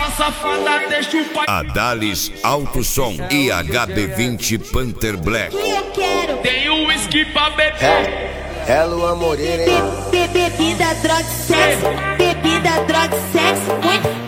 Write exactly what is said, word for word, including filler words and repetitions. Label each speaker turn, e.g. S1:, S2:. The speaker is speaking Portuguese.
S1: sua safada deixa o pai.
S2: Adalis Alto Som e H B vinte Panther Black.
S3: Eu quero.
S1: Tem o whisky pra beber.
S4: É, é Luan Moreira, hein?
S3: Be, be, bebida, droga, sexo. Bebida, droga, sexo. Muito